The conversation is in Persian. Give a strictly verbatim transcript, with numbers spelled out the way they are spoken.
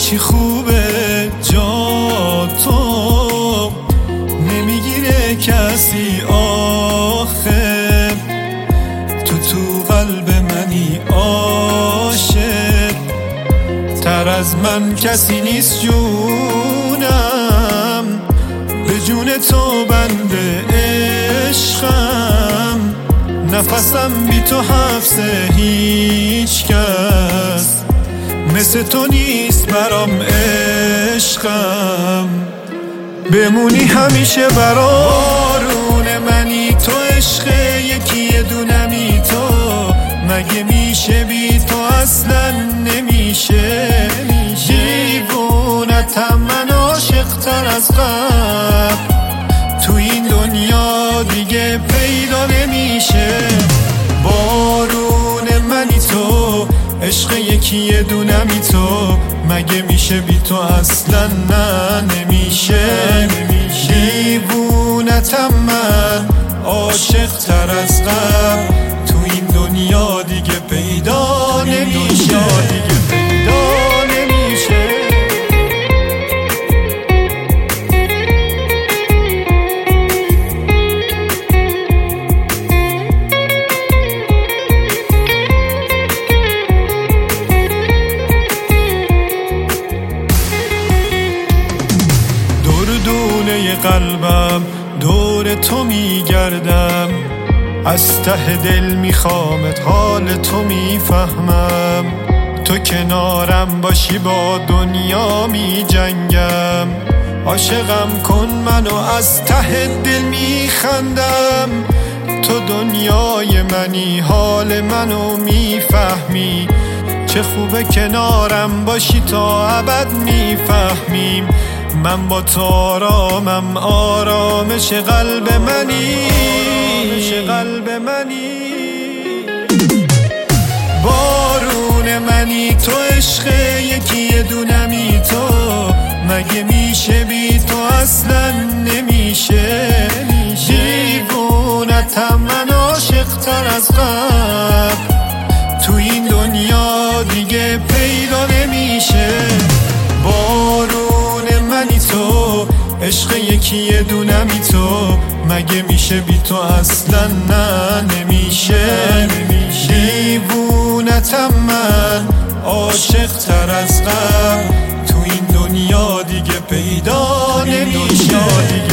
چی خوبه جا تو نمیگیره کسی آخه، تو تو قلب منی عاشق، تر از من کسی نیست جونم، به جون تو بنده عشقم، نفسم بی تو حبسه هیچ کس مثل تو نیست برام عشقم، بمونی همیشه برارون منی، تو عشق یکی یه دونمی تو، مگه میشه بی تو اصلا نمیشه، دیوونتم من عاشق تر از قبل، تو این دنیا دیگه پیدا نمیشه، بارون منی تو عشق یکی یه دونمی تو، مگه میشه بی تو اصلا نه نمیشه، دیوونتم من عاشق تر از قبل، تو این دنیا دیگه پیدا نمیشه، دیگه پیدا نمیشه. دونه قلبم دور تو میگردم، از ته دل میخوامت حال تو میفهمم، تو کنارم باشی با دنیا میجنگم، عاشقم کن منو از ته دل میخندم، تو دنیای منی حال منو میفهمی، چه خوبه کنارم باشی تا ابد میفهمیم، من با تو آرامم آرامش قلب منی، آرامش قلب منی، بارون منی تو عشق یکی یه دونمی تو، مگه میشه بی تو اصلا نمیشه، دیوونتم من عاشق تر از قبل، تو این دنیا دیگه پیدا نمیشه، بارون منی تو عشق یکی یه دونمی تو، مگه میشه بی تو اصلا نه نمیشه، دیوونتم من عاشق تر از قبل، تو این دنیا دیگه پیدا نمیشه.